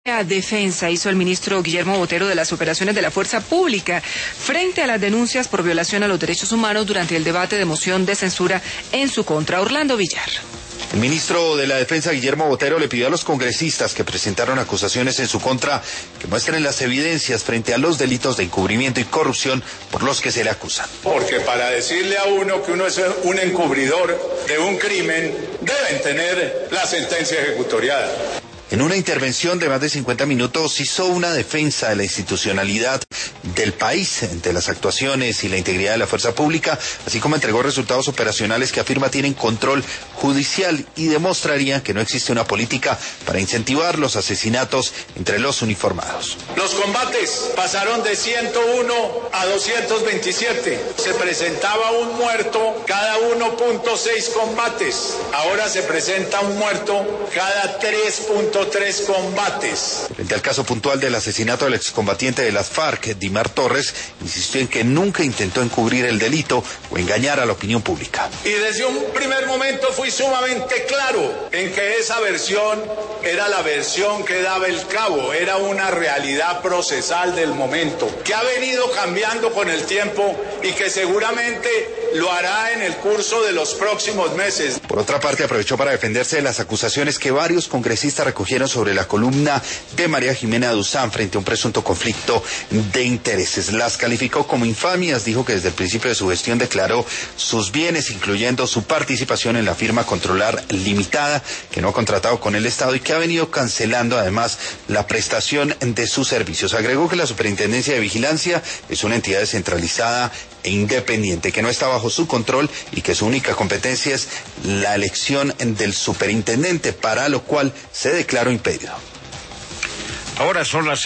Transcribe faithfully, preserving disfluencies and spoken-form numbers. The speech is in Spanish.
La defensa hizo el ministro Guillermo Botero de las operaciones de la fuerza pública frente a las denuncias por violación a los derechos humanos durante el debate de moción de censura en su contra. Orlando Villar. El ministro de la Defensa, Guillermo Botero, le pidió a los congresistas que presentaron acusaciones en su contra que muestren las evidencias frente a los delitos de encubrimiento y corrupción por los que se le acusan. Porque para decirle a uno que uno es un encubridor de un crimen, deben tener la sentencia ejecutoriada. En una intervención de más de cincuenta minutos hizo una defensa de la institucionalidad del país entre las actuaciones y la integridad de la fuerza pública, así como entregó resultados operacionales que afirma tienen control judicial y demostrarían que no existe una política para incentivar los asesinatos entre los uniformados. Los combates pasaron de ciento uno a doscientos veintisiete. Se presentaba un muerto cada uno punto seis combates. Ahora se presenta un muerto cada tres punto tres combates. Frente al caso puntual del asesinato del excombatiente de las FARC, Dimar Torres, insistió en que nunca intentó encubrir el delito o engañar a la opinión pública. Y desde un primer momento fui sumamente claro en que esa versión era la versión que daba el cabo, era una realidad procesal del momento, que ha venido cambiando con el tiempo y que seguramente lo hará en el curso de los próximos meses. Por otra parte, aprovechó para defenderse de las acusaciones que varios congresistas recogieron sobre la columna de María Jimena Duzán frente a un presunto conflicto de intereses. Las calificó como infamias, dijo que desde el principio de su gestión declaró sus bienes, incluyendo su participación en la firma Controlar Limitada, que no ha contratado con el Estado y que ha venido cancelando además la prestación de sus servicios. Agregó que la Superintendencia de Vigilancia es una entidad descentralizada e independiente, que no está bajo su control y que su única competencia es la elección del superintendente, para lo cual se declaró impedido. Ahora son las